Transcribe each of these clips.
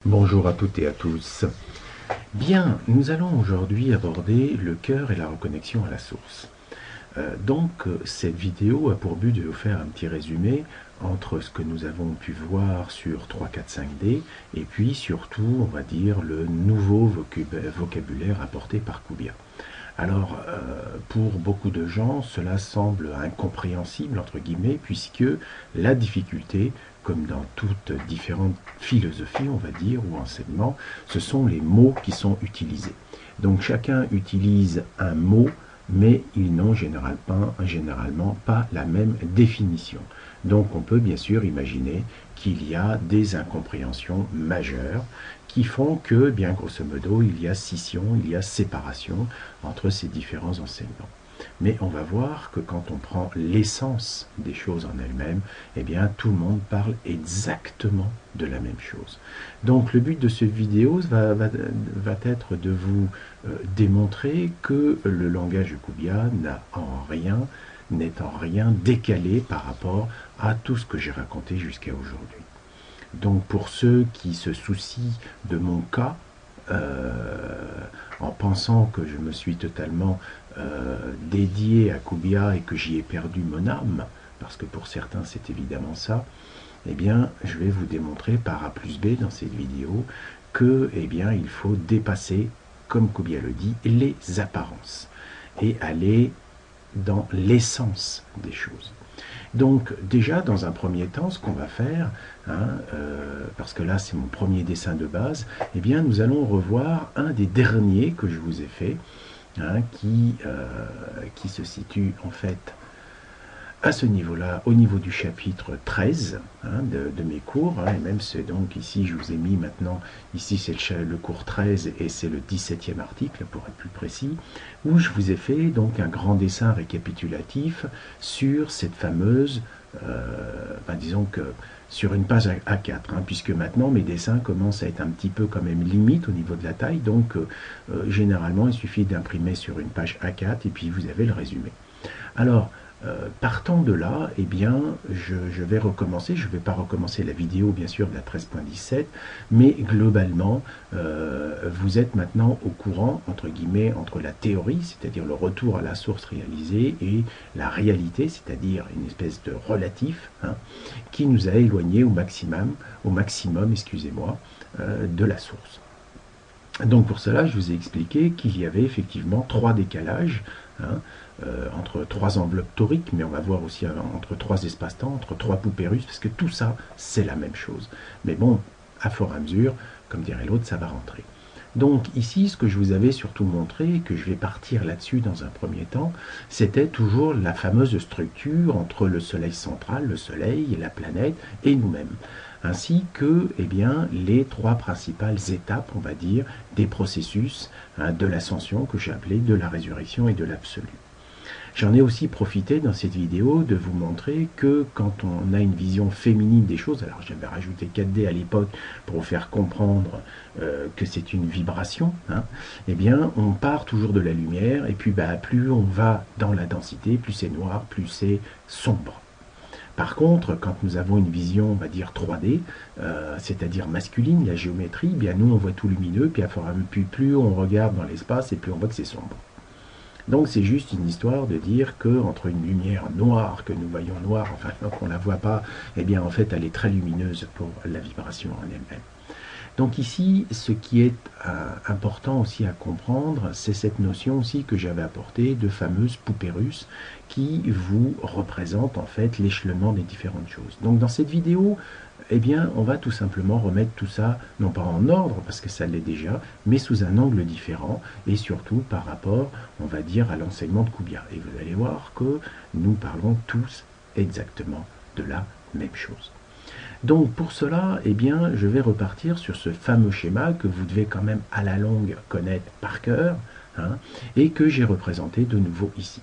Bonjour à toutes et à tous. Bien, nous allons aujourd'hui aborder le cœur et la reconnexion à la source. Cette vidéo a pour but de vous faire un petit résumé entre ce que nous avons pu voir sur 3, 4, 5D et puis surtout, on va dire, le nouveau vocabulaire apporté par Kubiya. Alors, pour beaucoup de gens, cela semble incompréhensible, entre guillemets, puisque la difficulté, comme dans toutes différentes philosophies, on va dire, ou enseignements, ce sont les mots qui sont utilisés. Donc chacun utilise un mot, mais ils n'ont généralement pas la même définition. Donc on peut bien sûr imaginer qu'il y a des incompréhensions majeures qui font que, bien grosso modo, il y a scission, il y a séparation entre ces différents enseignements. Mais on va voir que quand on prend l'essence des choses en elles-mêmes, eh bien tout le monde parle exactement de la même chose. Donc le but de cette vidéo va être de vous démontrer que le langage de Kubiya n'est en rien décalé par rapport à tout ce que j'ai raconté jusqu'à aujourd'hui. Donc pour ceux qui se soucient de mon cas, en pensant que je me suis totalement dédié à Kubiya et que j'y ai perdu mon âme, parce que pour certains c'est évidemment ça, eh bien je vais vous démontrer par A plus B dans cette vidéo que il faut dépasser, comme Kubiya le dit, les apparences et aller dans l'essence des choses. Donc déjà, dans un premier temps, ce qu'on va faire, parce que là c'est mon premier dessin de base, eh bien nous allons revoir un des derniers que je vous ai fait, qui se situe en fait à ce niveau-là, au niveau du chapitre 13 de mes cours, et même c'est donc ici, je vous ai mis maintenant, ici c'est le cours 13 et c'est le 17e article pour être plus précis, où je vous ai fait donc un grand dessin récapitulatif sur cette fameuse, disons que sur une page A4, puisque maintenant mes dessins commencent à être un petit peu quand même limite au niveau de la taille, donc généralement il suffit d'imprimer sur une page A4 et puis vous avez le résumé. Alors, partant de là, eh bien, je vais recommencer. Je ne vais pas recommencer la vidéo, bien sûr, de la 13.17, mais globalement, vous êtes maintenant au courant, entre guillemets, entre la théorie, c'est-à-dire le retour à la source réalisée, et la réalité, c'est-à-dire une espèce de relatif, qui nous a éloignés au maximum, excusez-moi, de la source. Donc pour cela, je vous ai expliqué qu'il y avait effectivement trois décalages, entre trois enveloppes toriques, mais on va voir aussi entre trois espaces-temps, entre trois poupées russes, parce que tout ça, c'est la même chose. Mais bon, à fur et à mesure, comme dirait l'autre, ça va rentrer. Donc ici, ce que je vous avais surtout montré, que je vais partir là-dessus dans un premier temps, c'était toujours la fameuse structure entre le soleil central, le soleil, la planète et nous-mêmes, ainsi que les trois principales étapes, on va dire, des processus de l'ascension que j'ai appelé de la résurrection et de l'absolu. J'en ai aussi profité dans cette vidéo de vous montrer que quand on a une vision féminine des choses, alors j'avais rajouté 4D à l'époque pour vous faire comprendre que c'est une vibration, on part toujours de la lumière et puis plus on va dans la densité, plus c'est noir, plus c'est sombre. Par contre, quand nous avons une vision, on va dire 3D, c'est-à-dire masculine, la géométrie, nous on voit tout lumineux, puis plus on regarde dans l'espace et plus on voit que c'est sombre. Donc c'est juste une histoire de dire que entre une lumière noire que nous voyons noire, enfin qu'on ne la voit pas, en fait elle est très lumineuse pour la vibration en elle-même. Donc ici, ce qui est important aussi à comprendre, c'est cette notion aussi que j'avais apportée de fameuses poupées russes qui vous représentent en fait l'échelonnement des différentes choses. Donc dans cette vidéo, on va tout simplement remettre tout ça, non pas en ordre, parce que ça l'est déjà, mais sous un angle différent, et surtout par rapport, on va dire, à l'enseignement de Kubiya. Et vous allez voir que nous parlons tous exactement de la même chose. Donc pour cela, je vais repartir sur ce fameux schéma que vous devez quand même à la longue connaître par cœur, et que j'ai représenté de nouveau ici.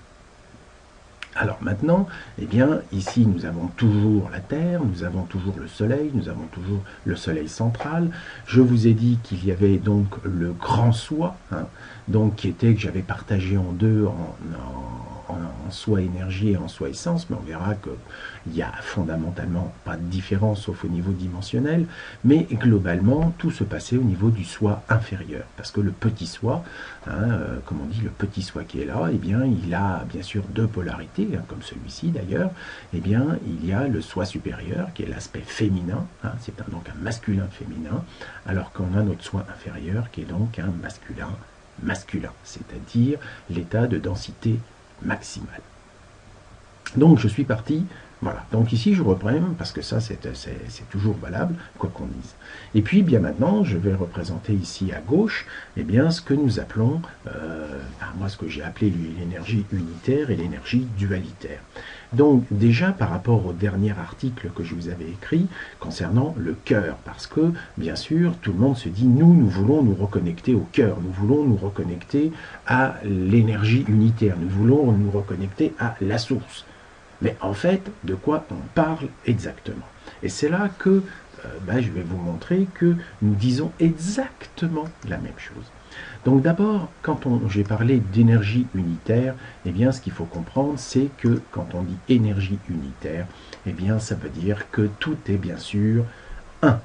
Alors maintenant, ici nous avons toujours la Terre, nous avons toujours le Soleil, nous avons toujours le Soleil central. Je vous ai dit qu'il y avait donc le grand soi, donc qui était que j'avais partagé en deux en soi énergie et en soi essence, mais on verra qu'il n'y a fondamentalement pas de différence sauf au niveau dimensionnel, mais globalement tout se passait au niveau du soi inférieur, parce que le petit soi, comme on dit, le petit soi qui est là, eh bien il a bien sûr deux polarités, comme celui-ci d'ailleurs. Eh bien il y a le soi supérieur qui est l'aspect féminin, c'est donc un masculin féminin, alors qu'on a notre soi inférieur qui est donc un masculin, c'est-à-dire l'état de densité maximale. Donc je suis parti, voilà, donc ici je reprends, parce que ça c'est toujours valable, quoi qu'on dise. Et puis bien maintenant, je vais représenter ici à gauche, eh bien ce que nous appelons, moi ce que j'ai appelé l'énergie unitaire et l'énergie dualitaire. Donc déjà par rapport au dernier article que je vous avais écrit concernant le cœur, parce que bien sûr tout le monde se dit nous voulons nous reconnecter au cœur, nous voulons nous reconnecter à l'énergie unitaire, nous voulons nous reconnecter à la source. Mais en fait, de quoi on parle exactement? Et c'est là que je vais vous montrer que nous disons exactement la même chose. Donc d'abord, quand j'ai parlé d'énergie unitaire, eh bien ce qu'il faut comprendre, c'est que quand on dit énergie unitaire, eh bien ça veut dire que tout est bien sûr un.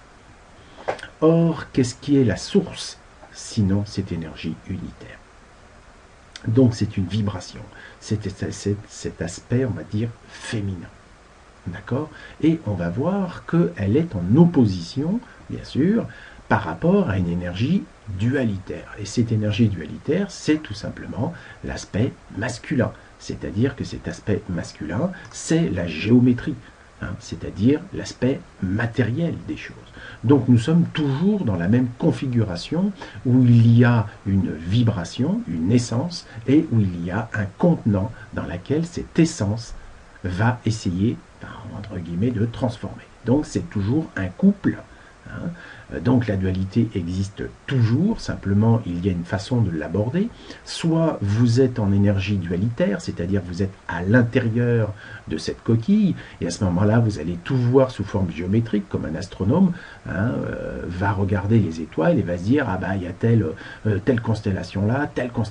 Or, qu'est-ce qui est la source, sinon cette énergie unitaire? Donc c'est une vibration, c'est cet aspect, on va dire, féminin. D'accord? Et on va voir qu'elle est en opposition, bien sûr, par rapport à une énergie dualitaire. Et cette énergie dualitaire, c'est tout simplement l'aspect masculin. C'est-à-dire que cet aspect masculin, c'est la géométrie, c'est-à-dire l'aspect matériel des choses. Donc nous sommes toujours dans la même configuration où il y a une vibration, une essence, et où il y a un contenant dans lequel cette essence va essayer, entre guillemets, de transformer. Donc c'est toujours un couple. Donc la dualité existe toujours, simplement il y a une façon de l'aborder. Soit vous êtes en énergie dualitaire, c'est-à-dire vous êtes à l'intérieur de cette coquille, et à ce moment-là vous allez tout voir sous forme géométrique, comme un astronome va regarder les étoiles et va se dire, il y a telle constellation là,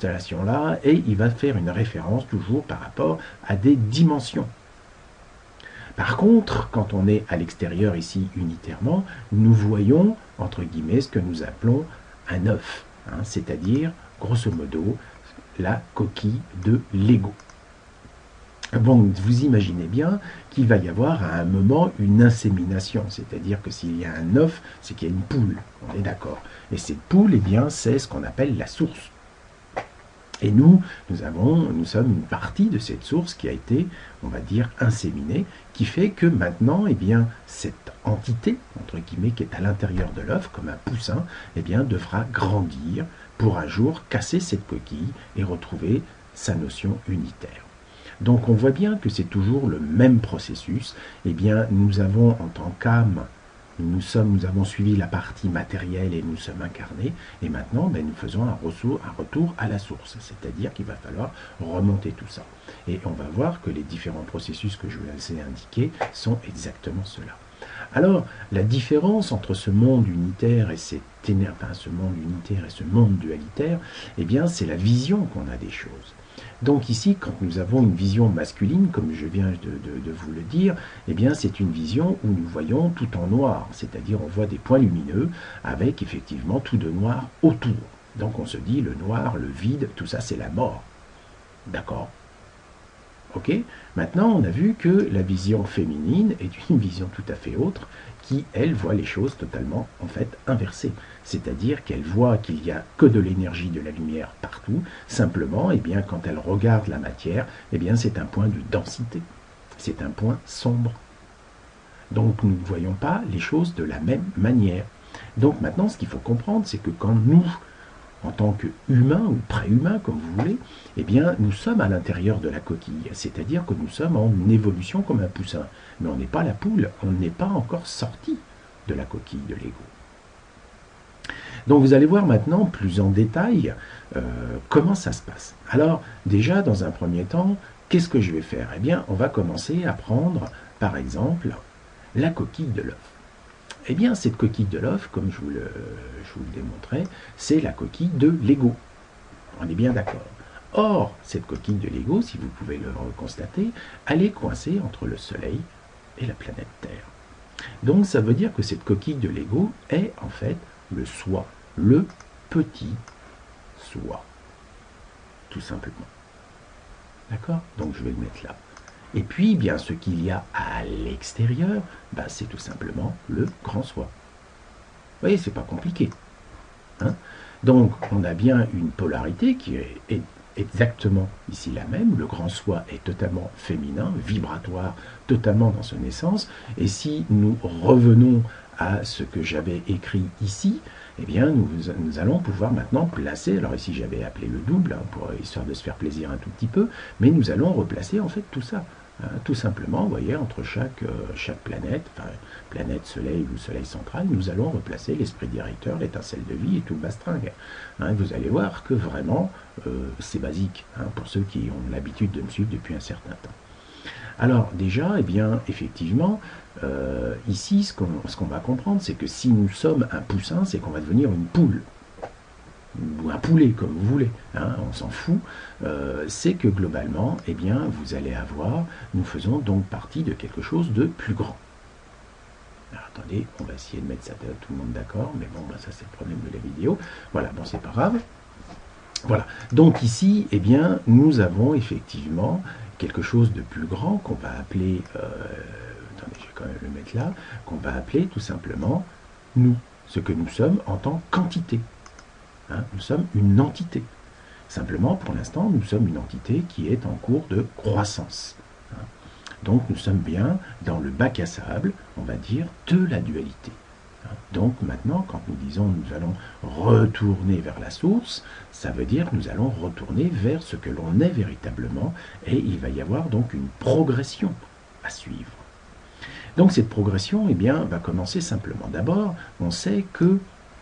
et il va faire une référence toujours par rapport à des dimensions. Par contre, quand on est à l'extérieur ici unitairement, nous voyons, entre guillemets, ce que nous appelons un œuf, c'est-à-dire, grosso modo, la coquille de l'ego. Bon, vous imaginez bien qu'il va y avoir à un moment une insémination, c'est-à-dire que s'il y a un œuf, c'est qu'il y a une poule, on est d'accord. Et cette poule, eh bien, c'est ce qu'on appelle la source. Et nous sommes une partie de cette source qui a été, on va dire, inséminée, qui fait que maintenant, eh bien, cette entité, entre guillemets, qui est à l'intérieur de l'œuf, comme un poussin, eh bien, devra grandir pour un jour casser cette coquille et retrouver sa notion unitaire. Donc on voit bien que c'est toujours le même processus. Eh bien, nous avons en tant qu'âme, nous avons suivi la partie matérielle et nous sommes incarnés, et maintenant nous faisons un retour à la source, c'est-à-dire qu'il va falloir remonter tout ça. Et on va voir que les différents processus que je vous ai indiqués sont exactement cela. Alors, la différence entre ce monde unitaire et ce monde dualitaire, eh bien, c'est la vision qu'on a des choses. Donc ici, quand nous avons une vision masculine, comme je viens de vous le dire, eh bien c'est une vision où nous voyons tout en noir, c'est-à-dire on voit des points lumineux avec effectivement tout de noir autour. Donc on se dit le noir, le vide, tout ça c'est la mort. D'accord? Ok? Maintenant on a vu que la vision féminine est une vision tout à fait autre, qui, elle, voit les choses totalement, en fait, inversées. C'est-à-dire qu'elle voit qu'il n'y a que de l'énergie, de la lumière partout. Simplement, eh bien, quand elle regarde la matière, eh bien, c'est un point de densité. C'est un point sombre. Donc, nous ne voyons pas les choses de la même manière. Donc, maintenant, ce qu'il faut comprendre, c'est que quand nous, en tant qu'humains ou préhumains, comme vous voulez, eh bien, nous sommes à l'intérieur de la coquille. C'est-à-dire que nous sommes en évolution comme un poussin. Mais on n'est pas la poule, on n'est pas encore sorti de la coquille de l'ego. Donc vous allez voir maintenant plus en détail comment ça se passe. Alors déjà dans un premier temps, qu'est-ce que je vais faire? Eh bien on va commencer à prendre par exemple la coquille de l'œuf. Eh bien cette coquille de l'œuf, comme je vous le démontrais, c'est la coquille de l'ego. On est bien d'accord. Or, cette coquille de Lego, si vous pouvez le constater, elle est coincée entre le Soleil et la planète Terre. Donc ça veut dire que cette coquille de Lego est en fait le soi, le petit soi, tout simplement. D'accord? Donc je vais le mettre là. Et puis, bien, ce qu'il y a à l'extérieur, ben, c'est tout simplement le grand soi. Vous voyez, c'est pas compliqué. Hein? Donc, on a bien une polarité qui est exactement ici la même. Le grand soi est totalement féminin, vibratoire, totalement dans son essence. Et si nous revenons à ce que j'avais écrit ici, eh bien, nous allons pouvoir maintenant placer, alors ici j'avais appelé le double, hein, histoire de se faire plaisir un tout petit peu, mais nous allons replacer en fait tout ça. Tout simplement, vous voyez, entre chaque planète, enfin, planète Soleil ou Soleil central, nous allons replacer l'esprit directeur, l'étincelle de vie et tout le bastringue. Vous allez voir que vraiment, c'est basique, pour ceux qui ont l'habitude de me suivre depuis un certain temps. Alors déjà, eh bien, effectivement, ici, ce qu'on va comprendre, c'est que si nous sommes un poussin, c'est qu'on va devenir une poule. Ou un poulet, comme vous voulez, on s'en fout, c'est que globalement, eh bien, vous allez avoir, nous faisons donc partie de quelque chose de plus grand. Alors, attendez, on va essayer de mettre ça tout le monde d'accord, mais bon, ça c'est le problème de la vidéo. Voilà, bon, c'est pas grave. Voilà, donc ici, eh bien, nous avons effectivement quelque chose de plus grand qu'on va appeler, attendez, je vais quand même le mettre là, qu'on va appeler tout simplement nous, ce que nous sommes en tant qu'entité. Nous sommes une entité. Simplement, pour l'instant, nous sommes une entité qui est en cours de croissance. Donc, nous sommes bien dans le bac à sable, on va dire, de la dualité. Donc, maintenant, quand nous disons nous allons retourner vers la source, ça veut dire que nous allons retourner vers ce que l'on est véritablement, et il va y avoir donc une progression à suivre. Donc, cette progression, eh bien, va commencer simplement. D'abord, on sait que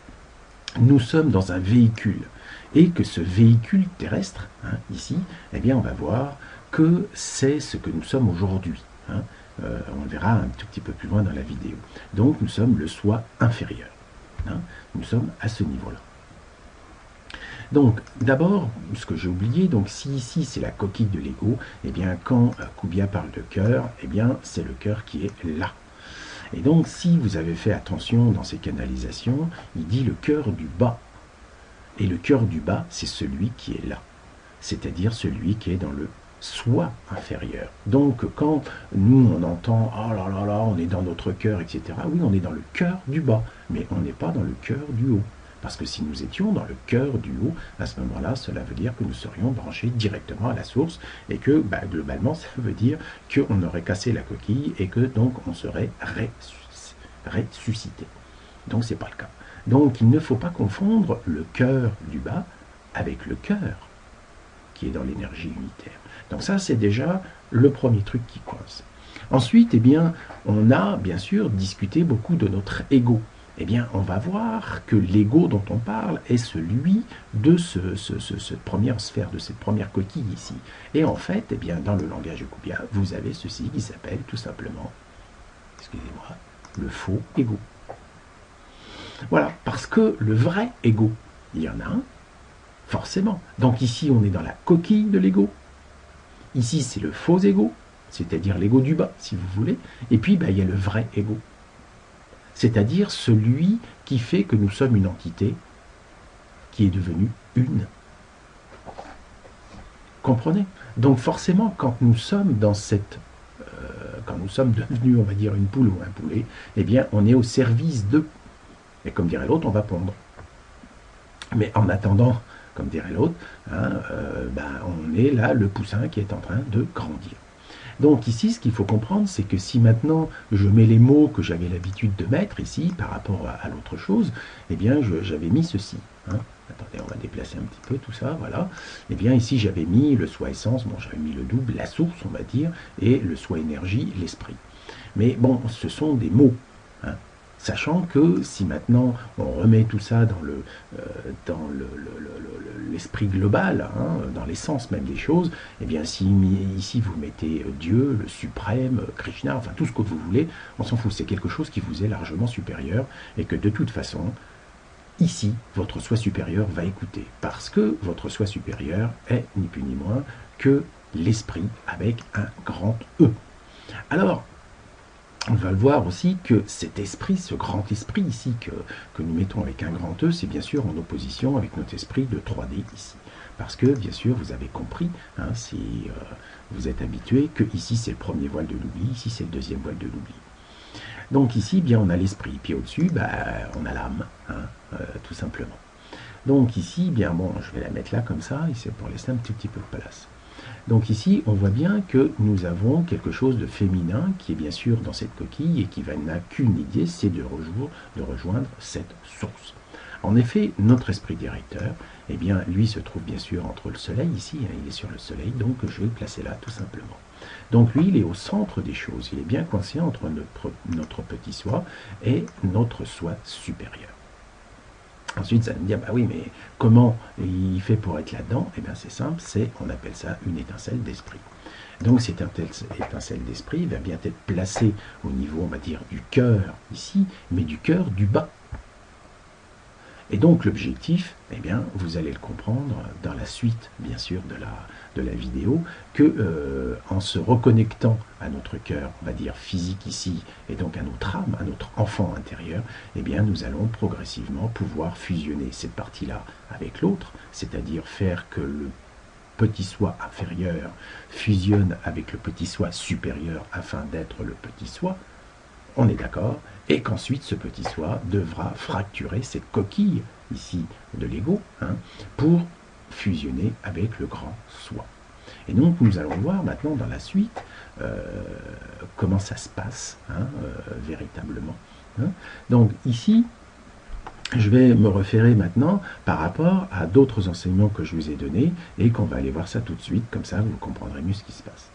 nous sommes dans un véhicule, et que ce véhicule terrestre, ici, eh bien, on va voir que c'est ce que nous sommes aujourd'hui. On le verra un tout petit peu plus loin dans la vidéo. Donc, nous sommes le soi inférieur. Nous sommes à ce niveau-là. Donc, d'abord, ce que j'ai oublié, donc si ici c'est la coquille de l'ego, eh bien, quand Kubiya parle de cœur, eh bien, c'est le cœur qui est là. Et donc, si vous avez fait attention dans ces canalisations, il dit le cœur du bas. Et le cœur du bas, c'est celui qui est là. C'est-à-dire celui qui est dans le soi inférieur. Donc, quand nous, on entend « Oh là là là, on est dans notre cœur, etc. » Oui, on est dans le cœur du bas, mais on n'est pas dans le cœur du haut. Parce que si nous étions dans le cœur du haut, à ce moment-là, cela veut dire que nous serions branchés directement à la source et que, globalement, ça veut dire qu'on aurait cassé la coquille et que, donc, on serait ressuscité. Donc, ce n'est pas le cas. Donc, il ne faut pas confondre le cœur du bas avec le cœur qui est dans l'énergie unitaire. Donc ça, c'est déjà le premier truc qui coince. Ensuite, eh bien, on a, bien sûr, discuté beaucoup de notre ego. Eh bien, on va voir que l'ego dont on parle est celui de cette première sphère, de cette première coquille ici. Et en fait, eh bien, dans le langage de Kubiya, vous avez ceci qui s'appelle tout simplement, excusez-moi, le faux ego. Voilà, parce que le vrai ego, il y en a un, forcément. Donc ici, on est dans la coquille de l'ego. Ici, c'est le faux ego, c'est-à-dire l'ego du bas, si vous voulez. Et puis, il y a le vrai ego. C'est-à-dire celui qui fait que nous sommes une entité qui est devenue une. Comprenez? Donc forcément, quand nous sommes dans cette... quand nous sommes devenus, on va dire, une poule ou un poulet, eh bien, on est au service d'eux. Et comme dirait l'autre, on va pondre. Mais en attendant, comme dirait l'autre, on est là, le poussin qui est en train de grandir. Donc ici, ce qu'il faut comprendre, c'est que si maintenant je mets les mots que j'avais l'habitude de mettre ici par rapport à l'autre chose, eh bien j'avais mis ceci. Attendez, on va déplacer un petit peu tout ça, voilà. Eh bien ici j'avais mis le soi essence, bon j'avais mis le double, la source on va dire, et le soi énergie, l'esprit. Mais bon, ce sont des mots. Sachant que si maintenant on remet tout ça dans l'esprit global, dans l'essence même des choses, eh bien si ici vous mettez Dieu, le suprême, Krishna, enfin tout ce que vous voulez, on s'en fout, c'est quelque chose qui vous est largement supérieur et que de toute façon, ici, votre soi supérieur va écouter, parce que votre soi supérieur est ni plus ni moins que l'esprit avec un grand E. Alors, on va le voir aussi que cet esprit, ce grand esprit ici que nous mettons avec un grand E, c'est bien sûr en opposition avec notre esprit de 3D ici. Parce que, bien sûr, vous avez compris, hein, si vous êtes habitué, que ici c'est le premier voile de l'oubli, ici c'est le deuxième voile de l'oubli. Donc ici, bien, on a l'esprit, puis au-dessus, on a l'âme, hein, tout simplement. Donc ici, bien, bon, je vais la mettre là comme ça, ici pour laisser un petit peu de place. Donc ici, on voit bien que nous avons quelque chose de féminin qui est bien sûr dans cette coquille et qui n'a qu'une idée, c'est de rejoindre cette source. En effet, notre esprit directeur, eh bien, lui se trouve bien sûr entre le soleil ici, hein, il est sur le soleil, donc je vais le placer là tout simplement. Donc lui, il est au centre des choses, il est bien coincé entre notre petit soi et notre soi supérieur. Ensuite, ça va me dire, bah oui, mais comment il fait pour être là-dedans? Eh bien, c'est simple, on appelle ça une étincelle d'esprit. Donc, cette étincelle d'esprit va bien être placée au niveau, on va dire, du cœur ici, mais du cœur du bas. Et donc, l'objectif, eh bien, vous allez le comprendre dans la suite, bien sûr, de la vidéo, que en se reconnectant à notre cœur, on va dire physique ici, et donc à notre âme, à notre enfant intérieur, eh bien, nous allons progressivement pouvoir fusionner cette partie-là avec l'autre, c'est-à-dire faire que le petit soi inférieur fusionne avec le petit soi supérieur afin d'être le petit soi, on est d'accord, et qu'ensuite ce petit soi devra fracturer cette coquille ici de l'ego, hein, pour fusionner avec le grand soi. Et donc nous allons voir maintenant dans la suite comment ça se passe, hein, véritablement. Hein. Donc ici, je vais me référer maintenant par rapport à d'autres enseignements que je vous ai donnés et qu'on va aller voir ça tout de suite, comme ça vous comprendrez mieux ce qui se passe.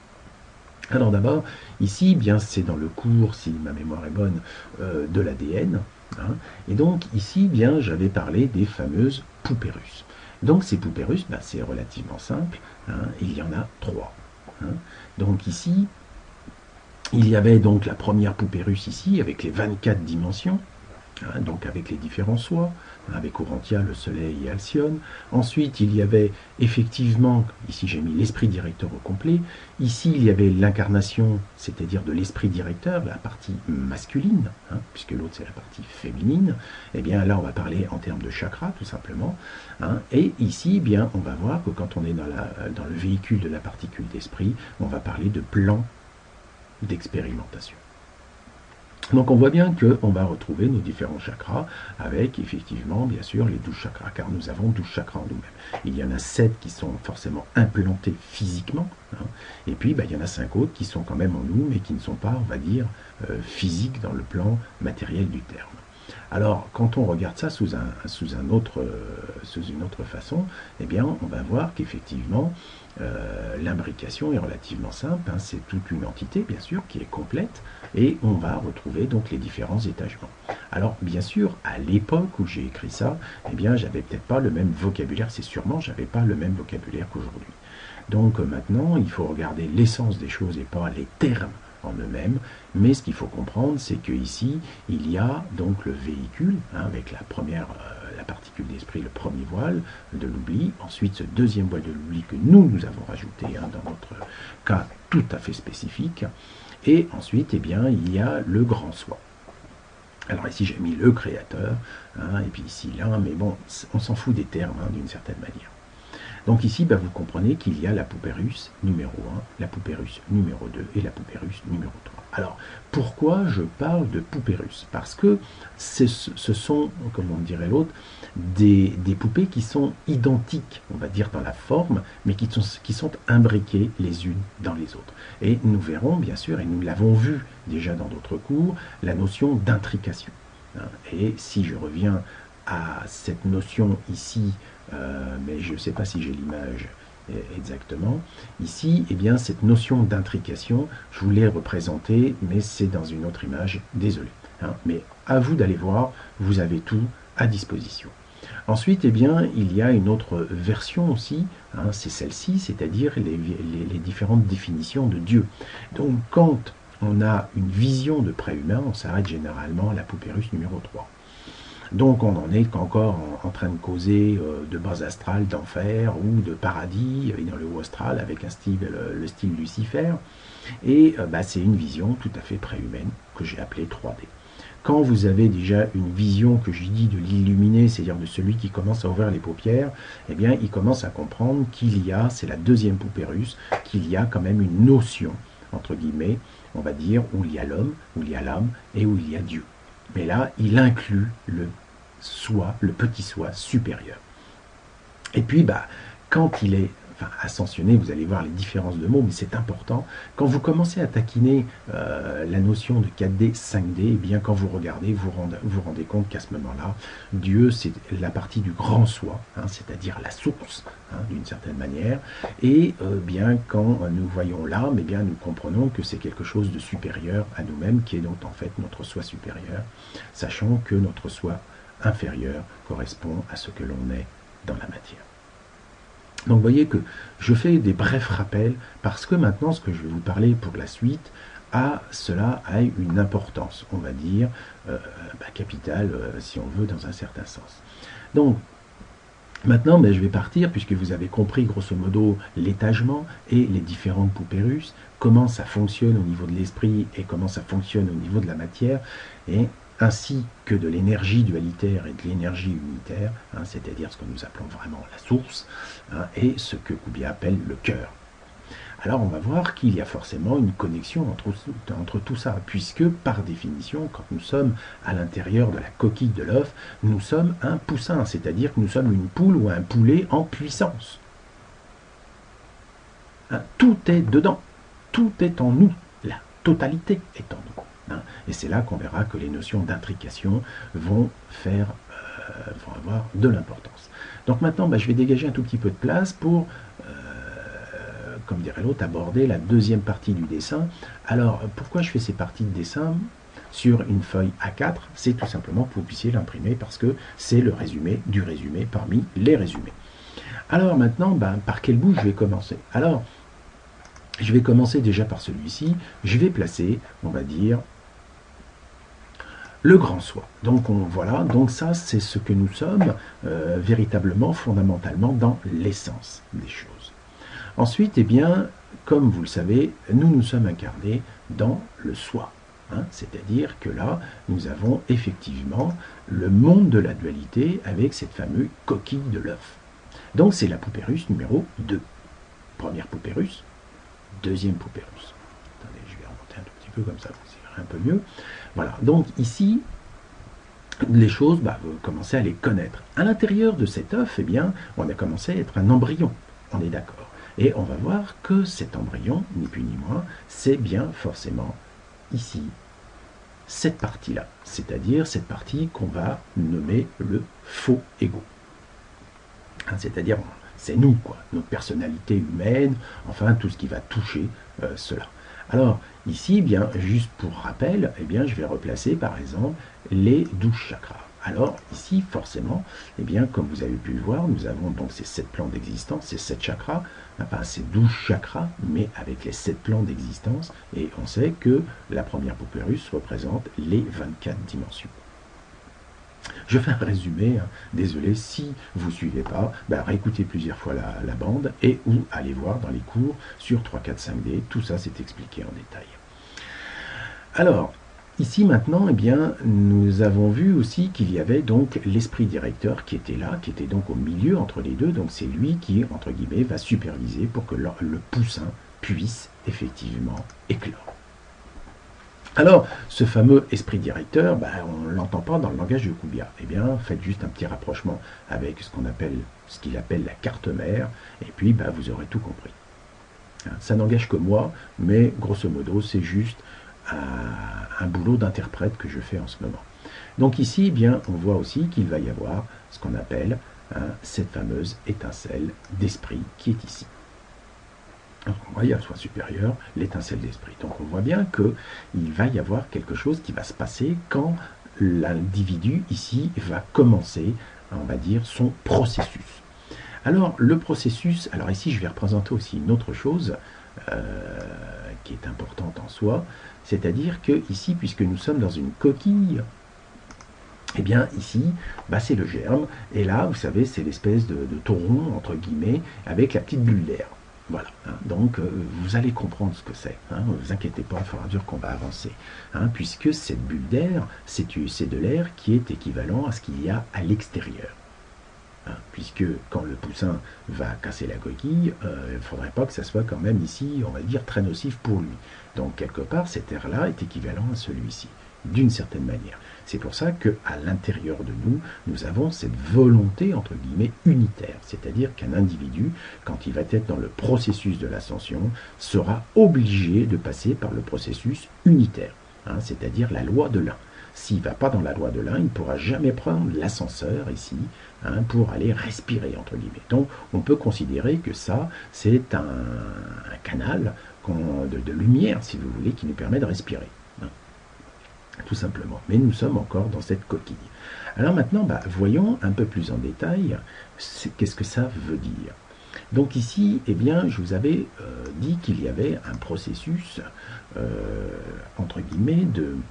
Alors d'abord, ici, bien c'est dans le cours, si ma mémoire est bonne, de l'ADN. Hein, et donc ici, bien j'avais parlé des fameuses poupées russes. Donc ces poupées russes, ben, c'est relativement simple, hein, il y en a 3. Hein. Donc ici, il y avait donc la première poupée russe ici, avec les 24 dimensions, hein, donc avec les différents sois, avec Urantia, le soleil et Alcyone. Ensuite, il y avait effectivement, ici j'ai mis l'esprit directeur au complet, ici il y avait l'incarnation, c'est-à-dire de l'esprit directeur, la partie masculine, hein, puisque l'autre c'est la partie féminine. Et bien là on va parler en termes de chakra tout simplement. Hein, et ici, eh bien, on va voir que quand on est dans le véhicule de la particule d'esprit, on va parler de plan d'expérimentation. Donc on voit bien qu'on va retrouver nos différents chakras avec effectivement bien sûr les 12 chakras, car nous avons 12 chakras en nous-mêmes. Il y en a 7 qui sont forcément implantés physiquement, hein, et puis il y en a 5 autres qui sont quand même en nous, mais qui ne sont pas, on va dire, physiques dans le plan matériel du terme. Alors, quand on regarde ça sous une autre façon, eh bien, on va voir qu'effectivement, l'imbrication est relativement simple. Hein, c'est toute une entité, bien sûr, qui est complète, et on va retrouver donc les différents étagements. Alors, bien sûr, à l'époque où j'ai écrit ça, eh bien, j'avais peut-être pas le même vocabulaire, c'est sûrement, j'avais pas le même vocabulaire qu'aujourd'hui. Donc, maintenant, il faut regarder l'essence des choses et pas les termes en eux-mêmes, mais ce qu'il faut comprendre, c'est qu'ici, il y a donc le véhicule, hein, avec la particule d'esprit, le premier voile de l'oubli, ensuite ce deuxième voile de l'oubli que nous avons rajouté, hein, dans notre cas tout à fait spécifique, et ensuite, eh bien, il y a le grand soi. Alors ici, j'ai mis le créateur, hein, et puis ici, l'un, mais bon, on s'en fout des termes, hein, d'une certaine manière. Donc ici, vous comprenez qu'il y a la poupée russe numéro 1, la poupée russe numéro 2 et la poupée russe numéro 3. Alors, pourquoi je parle de poupée russe? Parce que ce sont, comme on dirait l'autre, des poupées qui sont identiques, on va dire, dans la forme, mais qui sont imbriquées les unes dans les autres. Et nous verrons, bien sûr, et nous l'avons vu déjà dans d'autres cours, la notion d'intrication. Et si je reviens à cette notion ici, mais je ne sais pas si j'ai l'image exactement. Ici, eh bien, cette notion d'intrication, je vous l'ai représentée, mais c'est dans une autre image, désolé. Hein, mais à vous d'aller voir, vous avez tout à disposition. Ensuite, eh bien, il y a une autre version aussi, hein, c'est celle-ci, c'est-à-dire les différentes définitions de Dieu. Donc, quand on a une vision de préhumain, on s'arrête généralement à la poupée russe numéro 3. Donc on en est encore en train de causer de bas astral, d'enfer ou de paradis dans le haut astral avec un style, le style Lucifer. Et c'est une vision tout à fait préhumaine que j'ai appelée 3D. Quand vous avez déjà une vision que je dis de l'illuminé, c'est-à-dire de celui qui commence à ouvrir les paupières, eh bien il commence à comprendre qu'il y a, c'est la deuxième poupée russe, qu'il y a quand même une notion, entre guillemets, on va dire, où il y a l'homme, où il y a l'âme et où il y a Dieu. Mais là, il inclut le soi, le petit soi supérieur. Et puis, quand il est ascensionné, vous allez voir les différences de mots, mais c'est important. Quand vous commencez à taquiner la notion de 4D, 5D, eh bien, quand vous regardez, vous rendez compte qu'à ce moment-là, Dieu, c'est la partie du grand soi, c'est-à-dire la source, d'une certaine manière. Et bien, quand nous voyons l'âme, eh bien, nous comprenons que c'est quelque chose de supérieur à nous-mêmes, qui est donc en fait notre soi supérieur, sachant que notre soi inférieur correspond à ce que l'on est dans la matière. Donc vous voyez que je fais des brefs rappels parce que maintenant ce que je vais vous parler pour la suite cela a une importance, on va dire, capitale si on veut dans un certain sens. Donc maintenant je vais partir puisque vous avez compris grosso modo l'étagement et les différentes poupées russes, comment ça fonctionne au niveau de l'esprit et comment ça fonctionne au niveau de la matière, et ainsi que de l'énergie dualitaire et de l'énergie unitaire, c'est-à-dire ce que nous appelons vraiment la source, et ce que Kubiya appelle le cœur. Alors on va voir qu'il y a forcément une connexion entre tout ça, puisque par définition, quand nous sommes à l'intérieur de la coquille de l'œuf, nous sommes un poussin, c'est-à-dire que nous sommes une poule ou un poulet en puissance. Tout est dedans, tout est en nous, la totalité est en nous. Et c'est là qu'on verra que les notions d'intrication vont avoir de l'importance. Donc maintenant, je vais dégager un tout petit peu de place pour, comme dirait l'autre, aborder la deuxième partie du dessin. Alors, pourquoi je fais ces parties de dessin sur une feuille A4? C'est tout simplement pour que vous puissiez l'imprimer, parce que c'est le résumé du résumé parmi les résumés. Alors maintenant, par quel bout je vais commencer? Alors, je vais commencer déjà par celui-ci. Je vais placer, on va dire, le grand soi. Donc voilà, donc ça c'est ce que nous sommes véritablement, fondamentalement dans l'essence des choses. Ensuite, comme vous le savez, nous sommes incarnés dans le soi. C'est-à-dire que là, nous avons effectivement le monde de la dualité avec cette fameuse coquille de l'œuf. Donc c'est la poupée russe numéro 2. Première poupée russe, deuxième poupée russe. Attendez, je vais remonter un tout petit peu comme ça, vous verrez un peu mieux. Voilà, donc ici, les choses, vous commencez à les connaître. À l'intérieur de cet œuf, on a commencé à être un embryon, on est d'accord. Et on va voir que cet embryon, ni plus ni moins, c'est bien forcément ici, cette partie-là. C'est-à-dire cette partie qu'on va nommer le faux ego. C'est-à-dire, c'est nous, notre personnalité humaine, enfin tout ce qui va toucher cela. Alors, ici, juste pour rappel, je vais replacer par exemple les 12 chakras. Alors, ici, forcément, comme vous avez pu le voir, nous avons donc ces 7 plans d'existence, ces 7 chakras, pas ces 12 chakras, mais avec les 7 plans d'existence, et on sait que la première poupée russe représente les 24 dimensions. Je fais un résumé, désolé si vous ne suivez pas, réécoutez plusieurs fois la bande et ou allez voir dans les cours sur 3, 4, 5D, tout ça c'est expliqué en détail. Alors, ici maintenant, nous avons vu aussi qu'il y avait donc l'esprit directeur qui était là, qui était donc au milieu entre les deux, donc c'est lui qui, entre guillemets, va superviser pour que le poussin puisse effectivement éclore. Alors, ce fameux esprit directeur, on ne l'entend pas dans le langage de Kubiya. Faites juste un petit rapprochement avec ce qu'il appelle la carte mère, et puis vous aurez tout compris. Ça n'engage que moi, mais grosso modo, c'est juste un boulot d'interprète que je fais en ce moment. Donc ici, on voit aussi qu'il va y avoir ce qu'on appelle cette fameuse étincelle d'esprit qui est ici. Donc on voit, il y a le soi supérieur, l'étincelle d'esprit. Donc on voit bien qu'il va y avoir quelque chose qui va se passer quand l'individu ici va commencer, on va dire, son processus. Alors le processus, alors ici je vais représenter aussi une autre chose qui est importante en soi, c'est-à-dire que ici, puisque nous sommes dans une coquille, Eh bien, ici, bah, c'est le germe. Et là, vous savez, c'est l'espèce de tauron, entre guillemets, avec la petite bulle d'air. Voilà. Hein. Donc, vous allez comprendre ce que c'est. Hein. Ne vous inquiétez pas, au fur et à mesure qu'on va avancer. Hein, puisque cette bulle d'air, c'est de l'air qui est équivalent à ce qu'il y a à l'extérieur. Hein, puisque quand le poussin va casser la coquille, il ne faudrait pas que ça soit quand même ici, on va dire, très nocif pour lui. Donc, quelque part, cet air-là est équivalent à celui-ci, d'une certaine manière. C'est pour ça qu'à l'intérieur de nous, nous avons cette volonté, entre guillemets, unitaire. C'est-à-dire qu'un individu, quand il va être dans le processus de l'ascension, sera obligé de passer par le processus unitaire, hein, c'est-à-dire la loi de l'un. S'il ne va pas dans la loi de l'un, il ne pourra jamais prendre l'ascenseur ici, hein, pour aller respirer, entre guillemets. Donc, on peut considérer que ça, c'est un canal de lumière, si vous voulez, qui nous permet de respirer. Tout simplement. Mais nous sommes encore dans cette coquille. Alors maintenant, bah, voyons un peu plus en détail qu'est-ce que ça veut dire. Donc ici, eh bien, je vous avais dit qu'il y avait un processus, entre guillemets,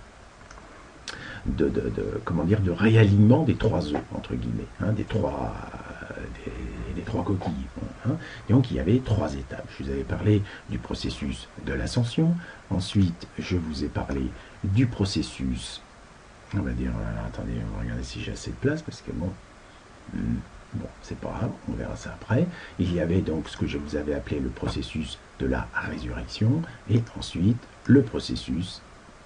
comment dire, de réalignement des trois œufs, entre guillemets, hein, des trois coquilles. Hein. Et donc il y avait trois étapes. Je vous avais parlé du processus de l'ascension. Ensuite, je vous ai parlé du processus, on va dire, attendez, on va regarder si j'ai assez de place, parce que bon, c'est pas grave, on verra ça après. Il y avait donc ce que je vous avais appelé le processus de la résurrection, et ensuite le processus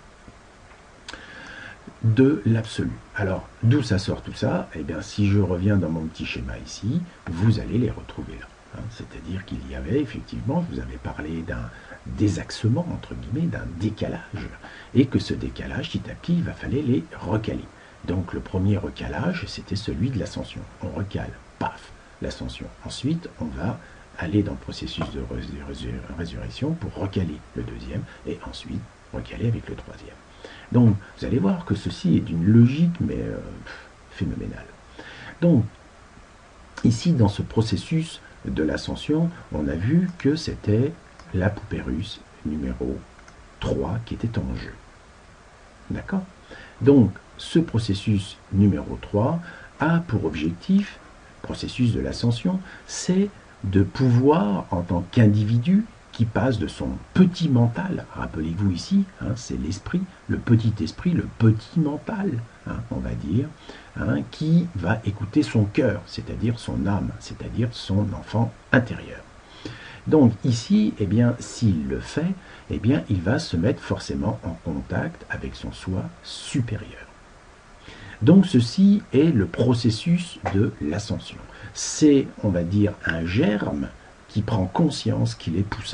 de l'absolu. Alors, d'où ça sort tout ça? Eh bien, si je reviens dans mon petit schéma ici, vous allez les retrouver là. Hein. C'est-à-dire qu'il y avait effectivement, je vous avais parlé d'un désaxement, entre guillemets, d'un décalage, et que ce décalage, petit à petit, il va falloir les recaler. Donc, le premier recalage, c'était celui de l'ascension. On recale, paf, l'ascension. Ensuite, on va aller dans le processus de résurrection pour recaler le deuxième, et ensuite recaler avec le troisième. Donc, vous allez voir que ceci est d'une logique, mais phénoménale. Donc, ici, dans ce processus de l'ascension, on a vu que c'était la poupée russe numéro 3 qui était en jeu. D'accord? Donc, ce processus numéro 3 a pour objectif, processus de l'ascension, c'est de pouvoir, en tant qu'individu, qui passe de son petit mental, rappelez-vous ici, hein, c'est l'esprit, le petit mental, hein, on va dire, hein, qui va écouter son cœur, c'est-à-dire son âme, c'est-à-dire son enfant intérieur. Donc ici, eh bien, s'il le fait, eh bien, il va se mettre forcément en contact avec son soi supérieur. Donc ceci est le processus de l'ascension. C'est, on va dire, un germe qui prend conscience qu'il est poussin.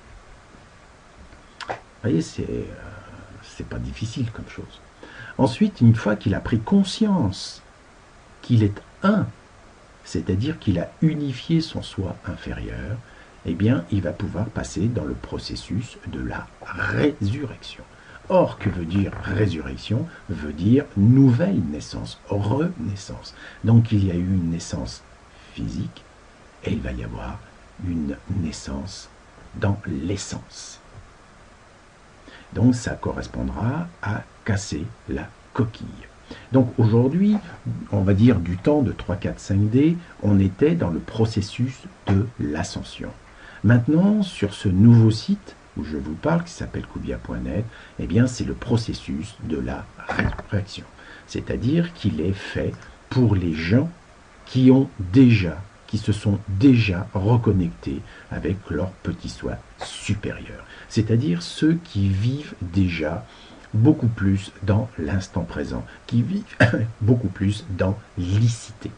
Vous voyez, c'est pas difficile comme chose. Ensuite, une fois qu'il a pris conscience qu'il est un, c'est-à-dire qu'il a unifié son soi inférieur, eh bien, il va pouvoir passer dans le processus de la résurrection. Or, que veut dire résurrection? Veut dire nouvelle naissance, renaissance. Donc, il y a eu une naissance physique et il va y avoir une naissance dans l'essence. Donc ça correspondra à casser la coquille. Donc aujourd'hui, on va dire du temps de 3, 4, 5D, on était dans le processus de l'ascension. Maintenant, sur ce nouveau site où je vous parle, qui s'appelle Koubia.net, eh bien c'est le processus de la résurrection. C'est-à-dire qu'il est fait pour les gens qui se sont déjà reconnectés avec leur petit soi supérieur. C'est-à-dire ceux qui vivent déjà beaucoup plus dans l'instant présent, qui vivent beaucoup plus dans l'icité.